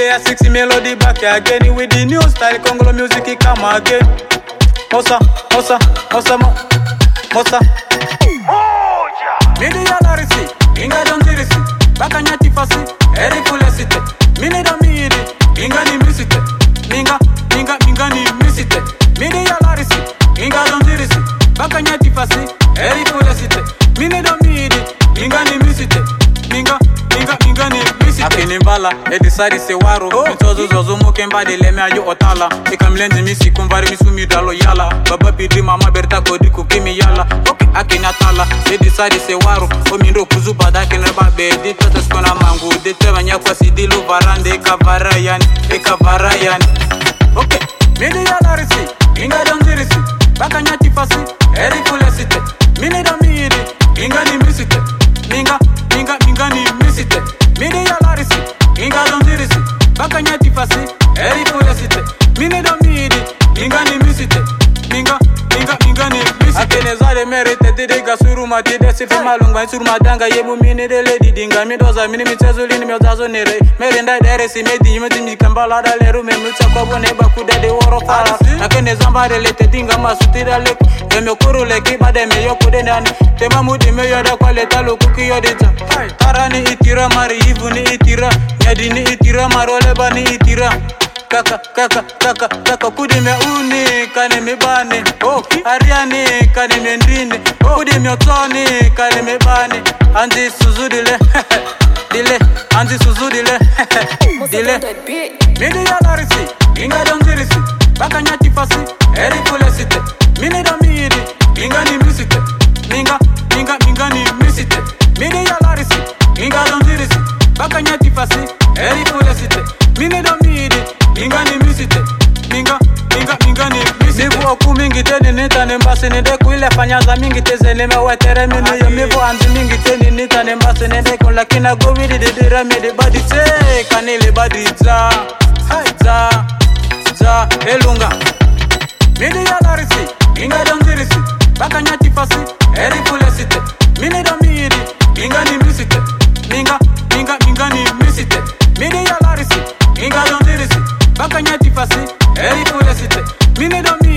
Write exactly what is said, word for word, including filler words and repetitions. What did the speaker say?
a sexy melody back again with the new style Congolo music come again. Mosa, Mosa, Mosa, Mosa. Midi ya larisi, inga don dirisi, baka nyati fasi, eri fulesite. Mini da midi, inga ni misite. Minga, minga, minga ni misite. Midi ya larisi, inga don dirisi, baka nyati fasi, eri fulesite. Mini da midi, inga ni misite. Minga, minga, minga ni misite. Akini mbala, edisari se waro. Mitozo zozo mokemba de leme ayo otala. Ika mlenzi misi kumvari misu midalo yala. Baba pidi mama berta kodi kukimi yala. Okay, akini atala, edisari se waro. Omindo kuzuba da kene babe. Dita teskona mangu, dita banya kwa sidilu varande. Eka varayani, eka varayani. Okay, midi ya larisi, inga don dirisi. Baka nyati fasi, eri fulesite. Mini da midi, inga ni misite. Minga, minga, minga ni misite. Midi ya larisi, inga don dirisi. Baka nyati fasi, eri fulesite. Mini da midi, minga ni misite. Minga, minga, minga ni misite. Akene zale merite didega suruma tide sifi malunga suruma danga yebu mini de lady dinga midoza mini mitezuli ni miozazo nere merenda dere si medi yimeti mikambala da leru memucha kwa bone bakuda de woro fala. Akene zambare lete dinga masutira leku eme kuru leki bade me yokude nani tema mudi me yoda kwa leta lukuki yodita. Tarani itira mari hivu ni itira nyadi ni itira maroleba ni itira. Kaka, kaka, kaka, kaka kudi me uni kane me bane. Oh, ariani kane me ndine. Kudi me otoni kane me bane. Anzi suzu dile, dile, anzi suzu dile, dile. Midi ya larisi, inga don dirisi. Baka nyati fasi, eri fulesite. Mini da midi, inga ni misite. Minga, minga, minga ni misite. Midi ya larisi, inga don dirisi. Baka nyati fasi, eri fulesite. Mini da midi, minga ni misite. Minga, minga, minga ni misite. Nibu oku mingi teni nita nembasi nideku ile fanyaza mingi teze nime wetere minu yo mibu anzi mingi teni nita nembasi nideku lakina go widi didira midi badi te kanili badi za za za elunga. Midi ya larisi, inga don dirisi. Baka nyati fasi, eri fulesite. Mini da midi, minga ni misite. Minga, minga, minga ni misite. Midi ya larisi, inga don dirisi. Baka nyati fasi, eri fulesite. Mini da midi.